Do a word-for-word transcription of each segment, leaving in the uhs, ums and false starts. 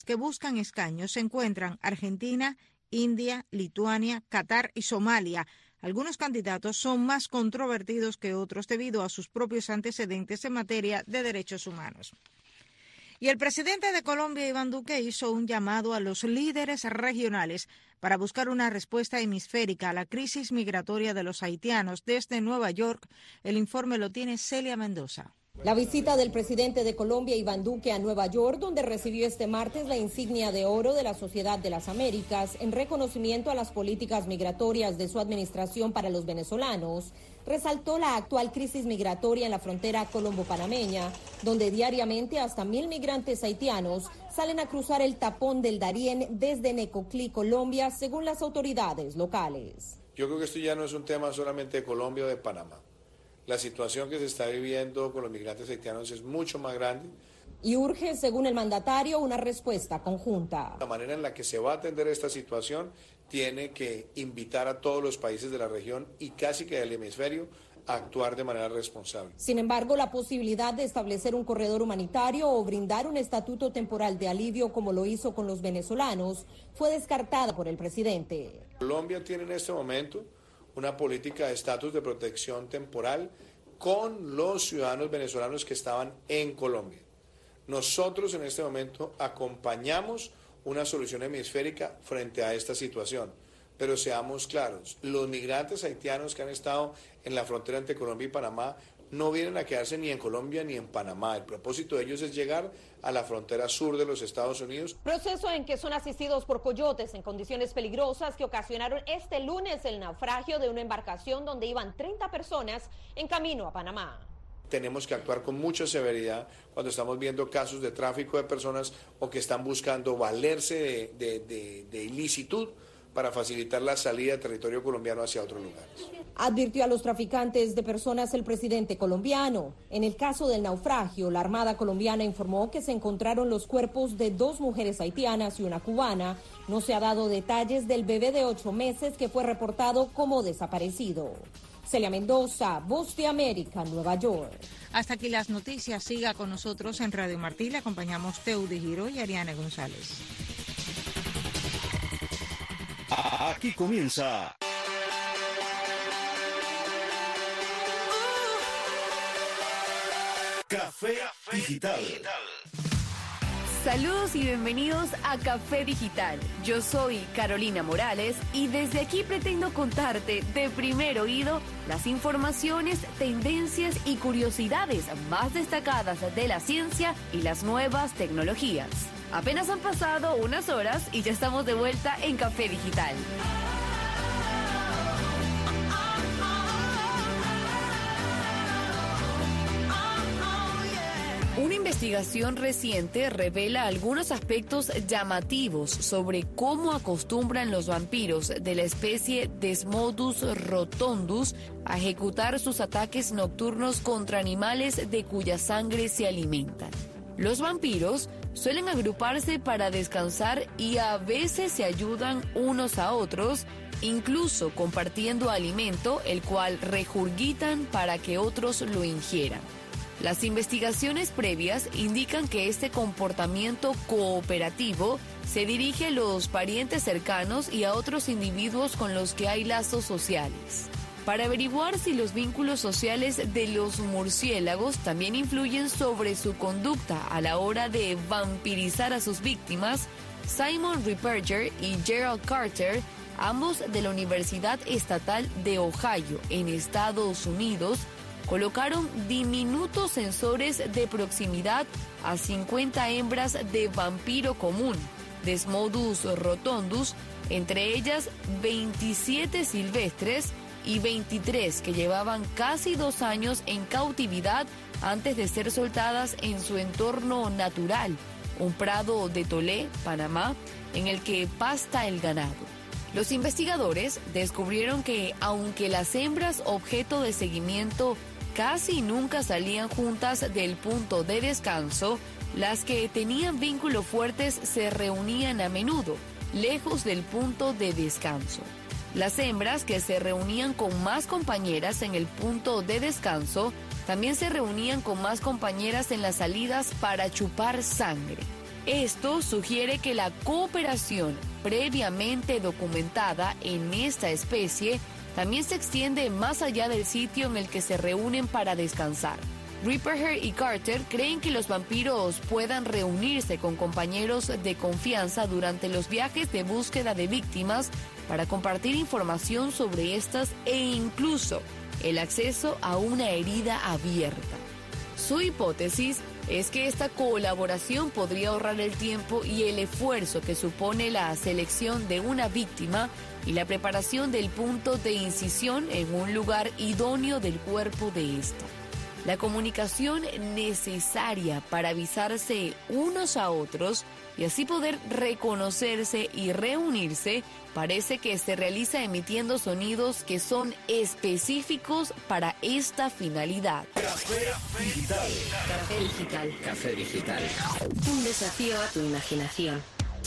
que buscan escaños se encuentran Argentina, India, Lituania, Qatar y Somalia. Algunos candidatos son más controvertidos que otros debido a sus propios antecedentes en materia de derechos humanos. Y el presidente de Colombia, Iván Duque, hizo un llamado a los líderes regionales para buscar una respuesta hemisférica a la crisis migratoria de los haitianos. Desde Nueva York, el informe lo tiene Celia Mendoza. La visita del presidente de Colombia, Iván Duque, a Nueva York, donde recibió este martes la insignia de oro de la Sociedad de las Américas en reconocimiento a las políticas migratorias de su administración para los venezolanos, resaltó la actual crisis migratoria en la frontera colombo-panameña, donde diariamente hasta mil migrantes haitianos salen a cruzar el tapón del Darién desde Necoclí, Colombia, según las autoridades locales. Yo creo que esto ya no es un tema solamente de Colombia o de Panamá. La situación que se está viviendo con los migrantes haitianos es mucho más grande. Y urge, según el mandatario, una respuesta conjunta. La manera en la que se va a atender esta situación tiene que invitar a todos los países de la región y casi que del hemisferio a actuar de manera responsable. Sin embargo, la posibilidad de establecer un corredor humanitario o brindar un estatuto temporal de alivio, como lo hizo con los venezolanos, fue descartada por el presidente. Colombia tiene en este momento una política de estatus de protección temporal con los ciudadanos venezolanos que estaban en Colombia. Nosotros en este momento acompañamos una solución hemisférica frente a esta situación, pero seamos claros, los migrantes haitianos que han estado en la frontera entre Colombia y Panamá no vienen a quedarse ni en Colombia ni en Panamá. El propósito de ellos es llegar a la frontera sur de los Estados Unidos. Proceso en que son asistidos por coyotes en condiciones peligrosas que ocasionaron este lunes el naufragio de una embarcación donde iban treinta personas en camino a Panamá. Tenemos que actuar con mucha severidad cuando estamos viendo casos de tráfico de personas o que están buscando valerse de, de, de, de ilicitud para facilitar la salida del territorio colombiano hacia otros lugares. Advirtió a los traficantes de personas el presidente colombiano. En el caso del naufragio, la Armada colombiana informó que se encontraron los cuerpos de dos mujeres haitianas y una cubana. No se ha dado detalles del bebé de ocho meses que fue reportado como desaparecido. Celia Mendoza, Voz de América, Nueva York. Hasta aquí las noticias. Siga con nosotros en Radio Martí. Le acompañamos Teudi Giro y Ariane González. Aquí comienza Café Digital. Saludos y bienvenidos a Café Digital. Yo soy Carolina Morales y desde aquí pretendo contarte de primer oído las informaciones, tendencias y curiosidades más destacadas de la ciencia y las nuevas tecnologías. Apenas han pasado unas horas y ya estamos de vuelta en Café Digital. Una investigación reciente revela algunos aspectos llamativos sobre cómo acostumbran los vampiros de la especie Desmodus rotondus a ejecutar sus ataques nocturnos contra animales de cuya sangre se alimentan. Los vampiros suelen agruparse para descansar y a veces se ayudan unos a otros, incluso compartiendo alimento, el cual regurgitan para que otros lo ingieran. Las investigaciones previas indican que este comportamiento cooperativo se dirige a los parientes cercanos y a otros individuos con los que hay lazos sociales. Para averiguar si los vínculos sociales de los murciélagos también influyen sobre su conducta a la hora de vampirizar a sus víctimas, Simon Ripperger y Gerald Carter, ambos de la Universidad Estatal de Ohio en Estados Unidos, colocaron diminutos sensores de proximidad a cincuenta hembras de vampiro común, Desmodus rotondus, entre ellas veintisiete silvestres y veintitrés que llevaban casi dos años en cautividad antes de ser soltadas en su entorno natural, un prado de Tolé, Panamá, en el que pasta el ganado. Los investigadores descubrieron que, aunque las hembras objeto de seguimiento casi nunca salían juntas del punto de descanso, las que tenían vínculos fuertes se reunían a menudo, lejos del punto de descanso. Las hembras que se reunían con más compañeras en el punto de descanso también se reunían con más compañeras en las salidas para chupar sangre. Esto sugiere que la cooperación previamente documentada en esta especie también se extiende más allá del sitio en el que se reúnen para descansar. Ripperger y Carter creen que los vampiros puedan reunirse con compañeros de confianza durante los viajes de búsqueda de víctimas para compartir información sobre estas e incluso el acceso a una herida abierta. Su hipótesis es que esta colaboración podría ahorrar el tiempo y el esfuerzo que supone la selección de una víctima y la preparación del punto de incisión en un lugar idóneo del cuerpo de esta. La comunicación necesaria para avisarse unos a otros y así poder reconocerse y reunirse parece que se realiza emitiendo sonidos que son específicos para esta finalidad. Café Digital. Café Digital. Café Digital. Un desafío a tu imaginación.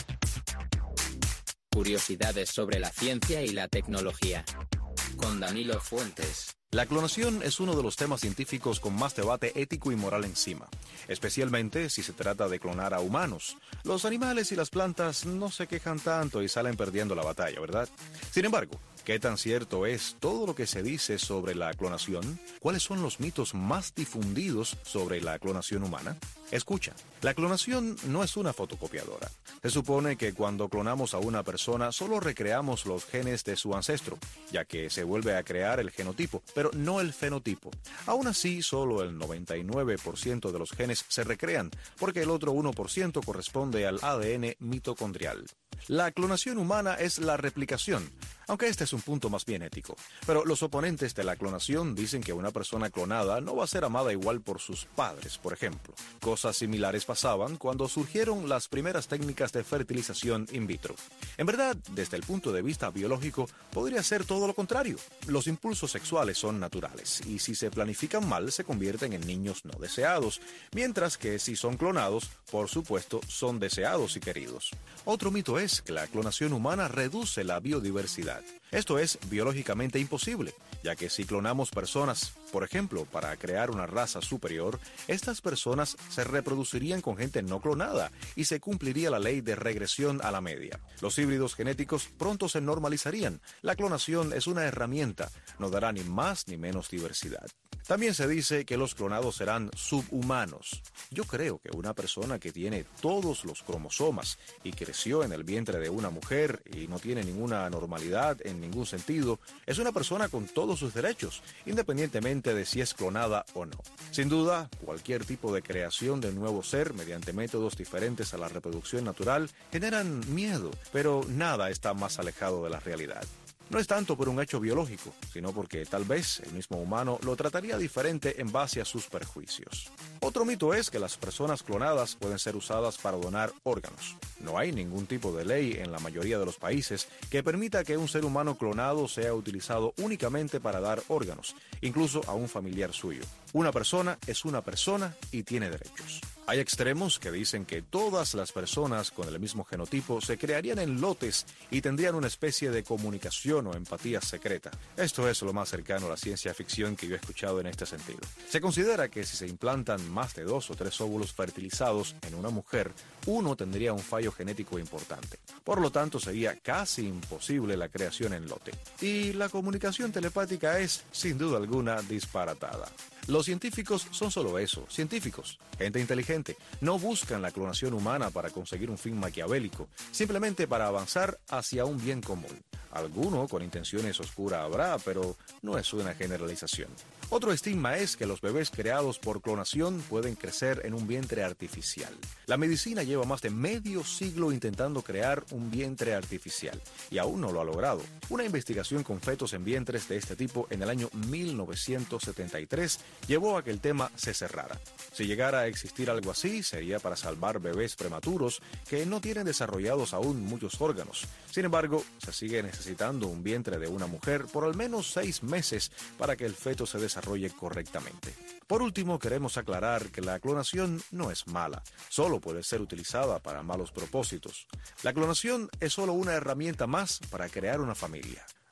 Curiosidades sobre la ciencia y la tecnología. Con Danilo Fuentes. La clonación es uno de los temas científicos con más debate ético y moral encima, especialmente si se trata de clonar a humanos. Los animales y las plantas no se quejan tanto y salen perdiendo la batalla, ¿verdad? Sin embargo, ¿qué tan cierto es todo lo que se dice sobre la clonación? ¿Cuáles son los mitos más difundidos sobre la clonación humana? Escucha, la clonación no es una fotocopiadora. Se supone que cuando clonamos a una persona solo recreamos los genes de su ancestro, ya que se vuelve a crear el genotipo, pero no el fenotipo. Aún así, solo el noventa y nueve por ciento de los genes se recrean, porque el otro uno por ciento corresponde al A D N mitocondrial. La clonación humana es la replicación, aunque este es un punto más bien ético. Pero los oponentes de la clonación dicen que una persona clonada no va a ser amada igual por sus padres, por ejemplo. Cosas similares pasaban cuando surgieron las primeras técnicas de fertilización in vitro. En verdad, desde el punto de vista biológico, podría ser todo lo contrario. Los impulsos sexuales son naturales, y si se planifican mal, se convierten en niños no deseados, mientras que si son clonados, por supuesto, son deseados y queridos. Otro mito es que la clonación humana reduce la biodiversidad. Esto es biológicamente imposible, ya que si clonamos personas, por ejemplo, para crear una raza superior, estas personas se reproducirían con gente no clonada y se cumpliría la ley de regresión a la media. Los híbridos genéticos pronto se normalizarían. La clonación es una herramienta, no dará ni más ni menos diversidad. También se dice que los clonados serán subhumanos. Yo creo que una persona que tiene todos los cromosomas y creció en el vientre de una mujer y no tiene ninguna normalidad en ningún sentido, es una persona con todos sus derechos, independientemente de si es clonada o no. Sin duda, cualquier tipo de creación de un nuevo ser mediante métodos diferentes a la reproducción natural generan miedo, pero nada está más alejado de la realidad. No es tanto por un hecho biológico, sino porque tal vez el mismo humano lo trataría diferente en base a sus perjuicios. Otro mito es que las personas clonadas pueden ser usadas para donar órganos. No hay ningún tipo de ley en la mayoría de los países que permita que un ser humano clonado sea utilizado únicamente para dar órganos, incluso a un familiar suyo. Una persona es una persona y tiene derechos. Hay extremos que dicen que todas las personas con el mismo genotipo se crearían en lotes y tendrían una especie de comunicación o empatía secreta. Esto es lo más cercano a la ciencia ficción que yo he escuchado en este sentido. Se considera que si se implantan más de dos o tres óvulos fertilizados en una mujer, uno tendría un fallo genético importante. Por lo tanto, sería casi imposible la creación en lote. Y la comunicación telepática es, sin duda alguna, disparatada. Los científicos son solo eso, científicos, gente inteligente. No buscan la clonación humana para conseguir un fin maquiavélico, simplemente para avanzar hacia un bien común. Alguno con intenciones oscuras habrá, pero no es una generalización. Otro estigma es que los bebés creados por clonación pueden crecer en un vientre artificial. La medicina lleva más de medio siglo intentando crear un vientre artificial y aún no lo ha logrado. Una investigación con fetos en vientres de este tipo en el año mil novecientos setenta y tres llevó a que el tema se cerrara. Si llegara a existir algo así, sería para salvar bebés prematuros que no tienen desarrollados aún muchos órganos. Sin embargo, se sigue necesitando un vientre de una mujer por al menos seis meses para que el feto se desarrolle correctamente. Por último, queremos aclarar que la clonación no es mala, solo puede ser utilizada para malos propósitos. La clonación es solo una herramienta más para crear una familia.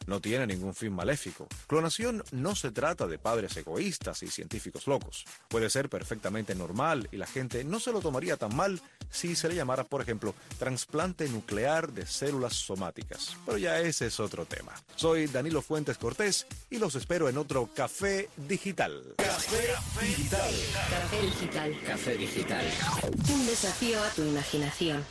no tiene ningún fin maléfico. Clonación no se trata de padres egoístas y científicos locos. Puede ser perfectamente normal y la gente no se lo tomaría tan mal si se le llamara, por ejemplo, trasplante nuclear de células somáticas. Pero ya ese es otro tema. Soy Danilo Fuentes Cortés y los espero en otro Café Digital. Café Digital. Café Digital. Café Digital. Un desafío a tu imaginación.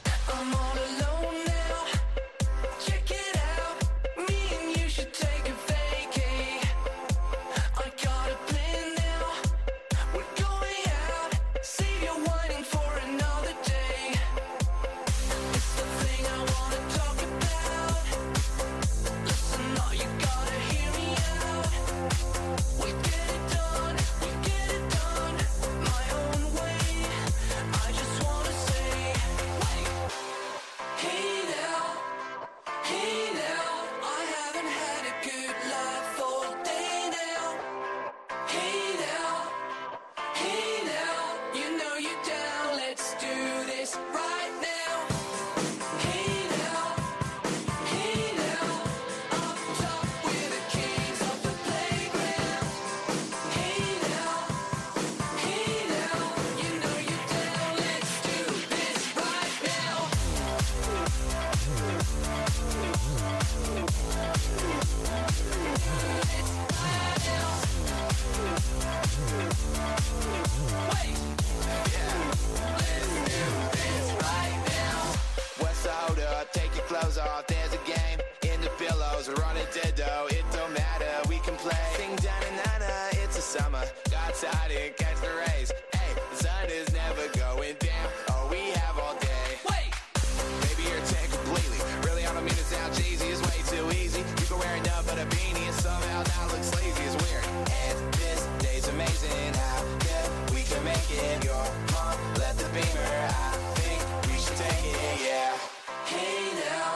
Off, there's a game in the pillows, we're on a dead dough, it don't matter, we can play. Sing da-na-na-na, it's a summer, got tired and catch the rays. Hey, the sun is never going down, oh, we have all day. Wait! Maybe you're tan completely, really I don't mean to sound cheesy, it's way too easy. You can wear enough but a beanie and somehow not look sleazy, it's weird. And this day's amazing, how good we can make it. Your mom let the beamer, I think we should take it, yeah. Hey now.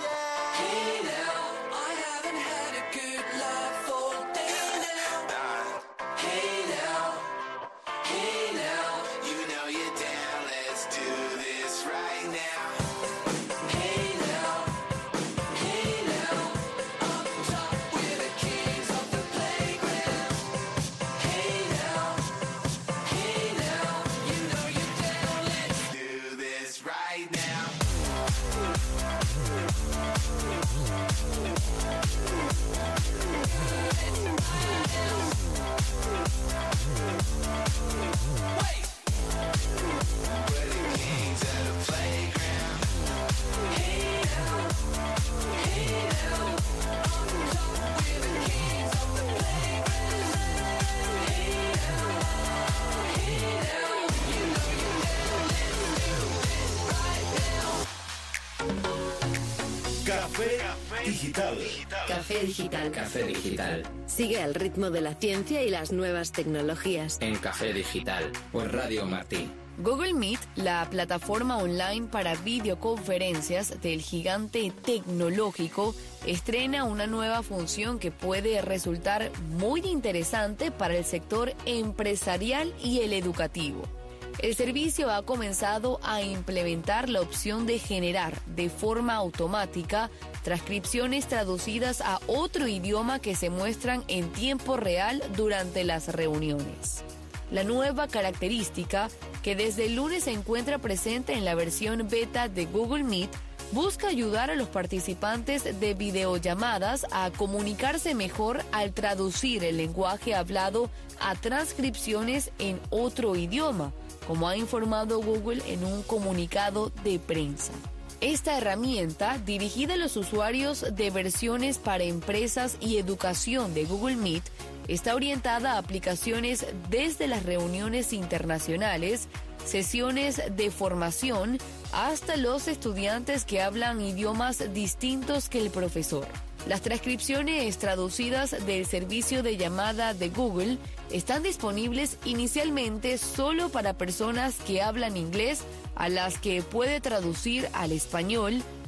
Café Digital. Café Digital. Café Digital. Sigue el ritmo de la ciencia y las nuevas tecnologías. En Café Digital, por Radio Martí. Google Meet, la plataforma online para videoconferencias del gigante tecnológico, estrena una nueva función que puede resultar muy interesante para el sector empresarial y el educativo. El servicio ha comenzado a implementar la opción de generar de forma automática transcripciones traducidas a otro idioma que se muestran en tiempo real durante las reuniones. La nueva característica, que desde el lunes se encuentra presente en la versión beta de Google Meet, busca ayudar a los participantes de videollamadas a comunicarse mejor al traducir el lenguaje hablado a transcripciones en otro idioma, como ha informado Google en un comunicado de prensa. Esta herramienta, dirigida a los usuarios de versiones para empresas y educación de Google Meet, está orientada a aplicaciones desde las reuniones internacionales, sesiones de formación, hasta los estudiantes que hablan idiomas distintos que el profesor. Las transcripciones traducidas del servicio de llamada de Google están disponibles inicialmente solo para personas que hablan inglés, a las que puede traducir al español,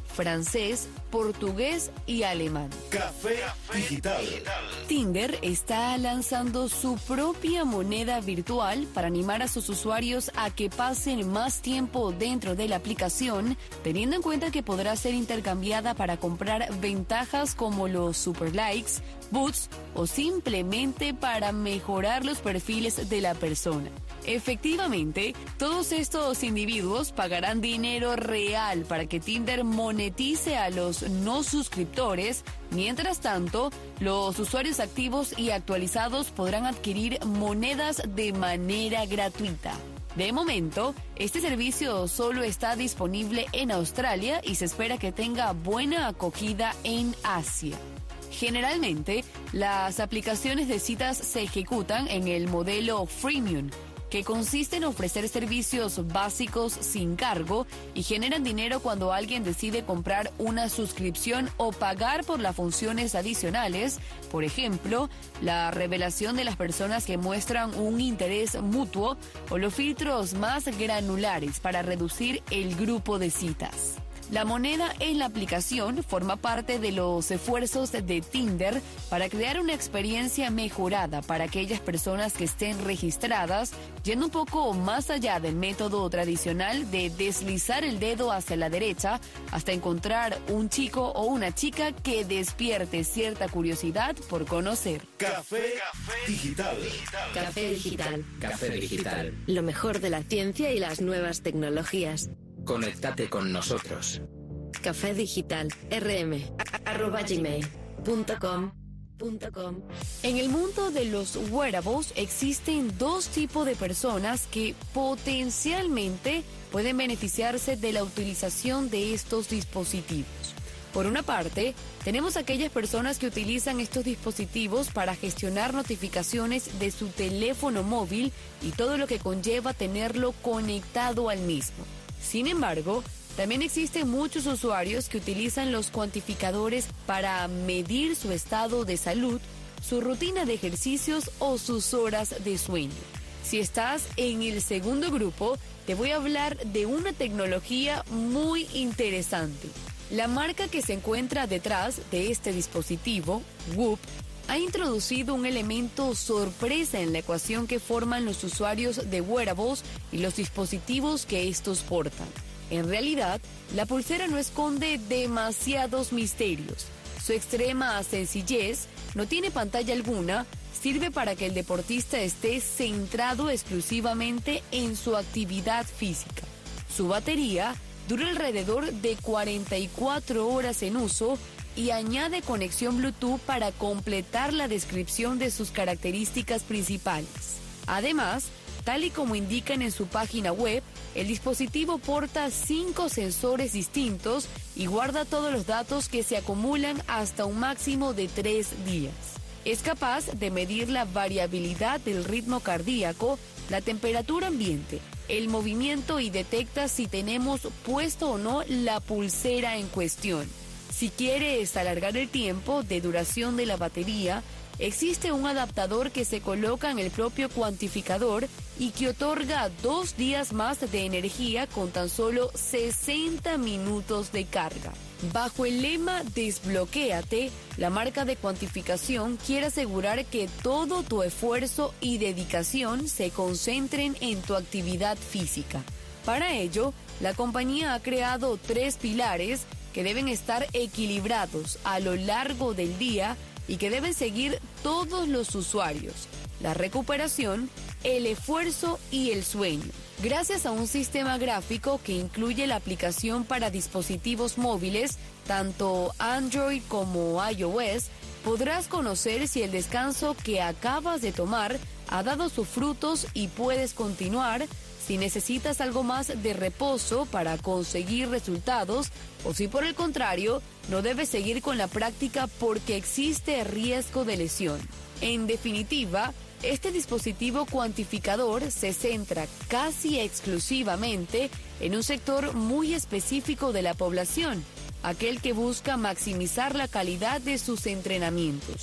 francés, portugués y alemán. Café Digital. Tinder está lanzando su propia moneda virtual para animar a sus usuarios a que pasen más tiempo dentro de la aplicación, teniendo en cuenta que podrá ser intercambiada para comprar ventajas como los super likes, boots o simplemente para mejorar los perfiles de la persona. Efectivamente, todos estos individuos pagarán dinero real para que Tinder monetice a los no suscriptores. Mientras tanto, los usuarios activos y actualizados podrán adquirir monedas de manera gratuita. De momento, este servicio solo está disponible en Australia y se espera que tenga buena acogida en Asia. Generalmente, las aplicaciones de citas se ejecutan en el modelo freemium, que consiste en ofrecer servicios básicos sin cargo y generan dinero cuando alguien decide comprar una suscripción o pagar por las funciones adicionales, por ejemplo, la revelación de las personas que muestran un interés mutuo o los filtros más granulares para reducir el grupo de citas. La moneda en la aplicación forma parte de los esfuerzos de Tinder para crear una experiencia mejorada para aquellas personas que estén registradas, yendo un poco más allá del método tradicional de deslizar el dedo hacia la derecha hasta encontrar un chico o una chica que despierte cierta curiosidad por conocer. Café Digital. Café Digital. Café Digital. Lo mejor de la ciencia y las nuevas tecnologías. Conéctate con nosotros. Café Digital. rm arroba gmail punto com punto com. En el mundo de los wearables existen dos tipos de personas que potencialmente pueden beneficiarse de la utilización de estos dispositivos. Por una parte, tenemos aquellas personas que utilizan estos dispositivos para gestionar notificaciones de su teléfono móvil y todo lo que conlleva tenerlo conectado al mismo. Sin embargo, también existen muchos usuarios que utilizan los cuantificadores para medir su estado de salud, su rutina de ejercicios o sus horas de sueño. Si estás en el segundo grupo, te voy a hablar de una tecnología muy interesante. La marca que se encuentra detrás de este dispositivo, Whoop, ha introducido un elemento sorpresa en la ecuación que forman los usuarios de wearables y los dispositivos que estos portan. En realidad, la pulsera no esconde demasiados misterios. Su extrema sencillez, no tiene pantalla alguna, sirve para que el deportista esté centrado exclusivamente en su actividad física. Su batería dura alrededor de cuarenta y cuatro horas en uso y añade conexión Bluetooth para completar la descripción de sus características principales. Además, tal y como indican en su página web, el dispositivo porta cinco sensores distintos y guarda todos los datos que se acumulan hasta un máximo de tres días. Es capaz de medir la variabilidad del ritmo cardíaco, la temperatura ambiente, el movimiento y detecta si tenemos puesto o no la pulsera en cuestión. Si quieres alargar el tiempo de duración de la batería, existe un adaptador que se coloca en el propio cuantificador y que otorga dos días más de energía con tan solo sesenta minutos de carga. Bajo el lema Desbloquéate, la marca de cuantificación quiere asegurar que todo tu esfuerzo y dedicación se concentren en tu actividad física. Para ello, la compañía ha creado tres pilares que deben estar equilibrados a lo largo del día y que deben seguir todos los usuarios: la recuperación, el esfuerzo y el sueño. Gracias a un sistema gráfico que incluye la aplicación para dispositivos móviles, tanto Android como iOS, podrás conocer si el descanso que acabas de tomar ha dado sus frutos y puedes continuar. Si necesitas algo más de reposo para conseguir resultados o si por el contrario no debes seguir con la práctica porque existe riesgo de lesión. En definitiva, este dispositivo cuantificador se centra casi exclusivamente en un sector muy específico de la población, aquel que busca maximizar la calidad de sus entrenamientos.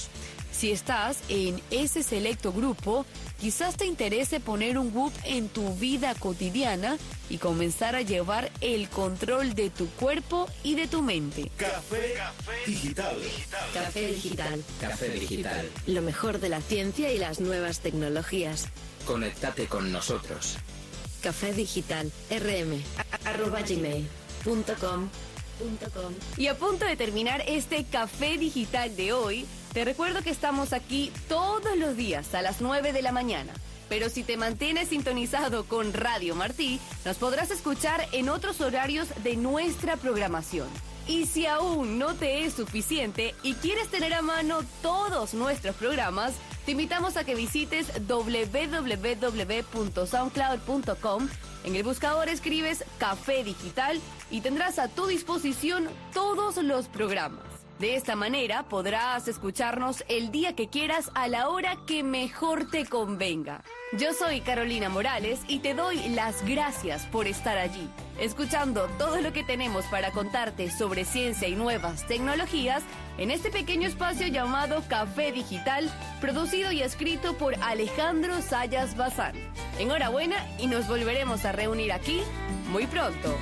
Si estás en ese selecto grupo, quizás te interese poner un W O O P en tu vida cotidiana y comenzar a llevar el control de tu cuerpo y de tu mente. Café Digital. Café Digital. Café Digital. Lo mejor de la ciencia y las nuevas tecnologías. Conéctate con nosotros. Café Digital. rm arroba gmail punto com. Y a punto de terminar este Café Digital de hoy, te recuerdo que estamos aquí todos los días a las nueve de la mañana. Pero si te mantienes sintonizado con Radio Martí, nos podrás escuchar en otros horarios de nuestra programación. Y si aún no te es suficiente y quieres tener a mano todos nuestros programas, te invitamos a que visites doble u doble u doble u punto soundcloud punto com. En el buscador escribes Café Digital y tendrás a tu disposición todos los programas. De esta manera podrás escucharnos el día que quieras a la hora que mejor te convenga. Yo soy Carolina Morales y te doy las gracias por estar allí, escuchando todo lo que tenemos para contarte sobre ciencia y nuevas tecnologías en este pequeño espacio llamado Café Digital, producido y escrito por Alejandro Sayas Bazán. Enhorabuena y nos volveremos a reunir aquí muy pronto.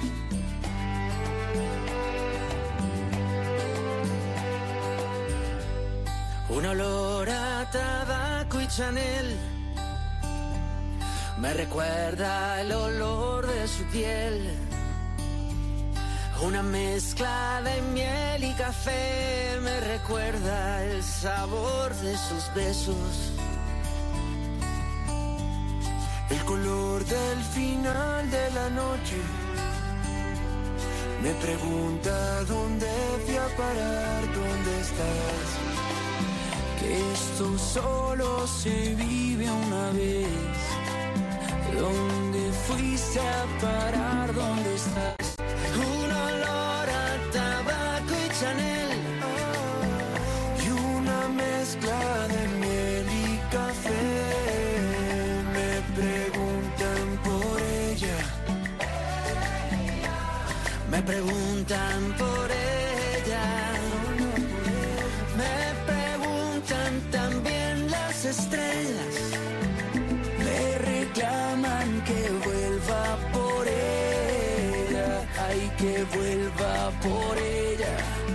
Un olor a tabaco y Chanel me recuerda el olor de su piel. Una mezcla de miel y café me recuerda el sabor de sus besos. El color del final de la noche me pregunta dónde fui a parar, dónde estás. Que esto solo se vive una vez. ¿Dónde fuiste a parar? ¿Dónde estás? Un olor a tabaco y Chanel y una mezcla de miel y café. Me preguntan por ella. Me preguntan por ella. También las estrellas me reclaman que vuelva por ella, ay, que vuelva por ella,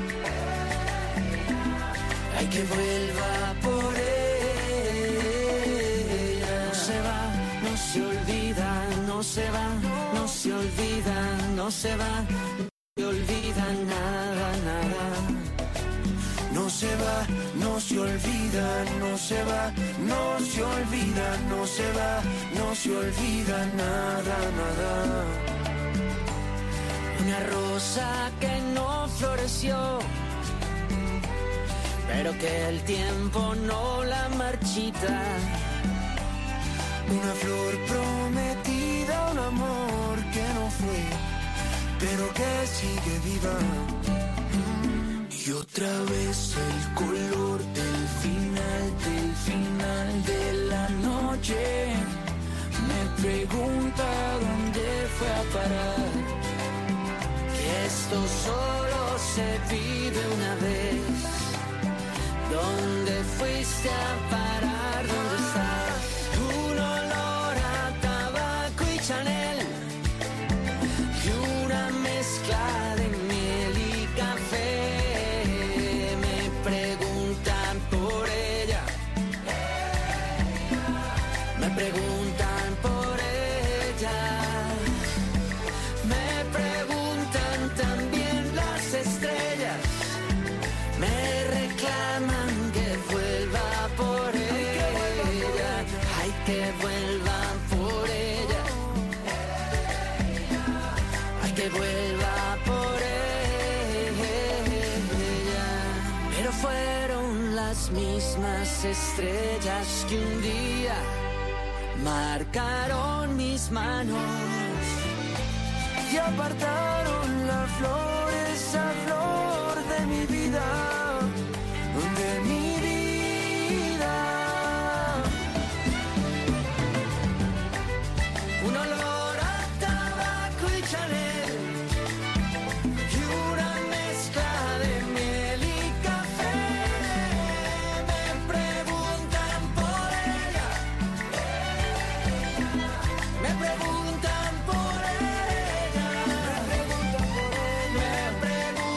ay, que vuelva por ella. No se va, no se olvida, no se va, no se olvida, no se va, no se olvida nada, nada. No se va, no se olvida, no se va, no se olvida, no se va, no se olvida nada, nada. Una rosa que no floreció, pero que el tiempo no la marchita. Una flor prometida, un amor que no fue, pero que sigue viva. Y otra vez el color del final, del final de la noche me pregunta dónde fue a parar. Que esto solo se vive una vez. ¿Dónde fuiste a parar? ¿Dónde estás? Un olor a tabaco y Chanel y una mezcla de miel y café. Me preguntan por ella, me preguntan también las estrellas, me reclaman que vuelva por ella, ay, que vuelva por ella, ay, que vuelva por ella. Pero fueron las mismas estrellas que un día marcaron mis manos y apartaron la flor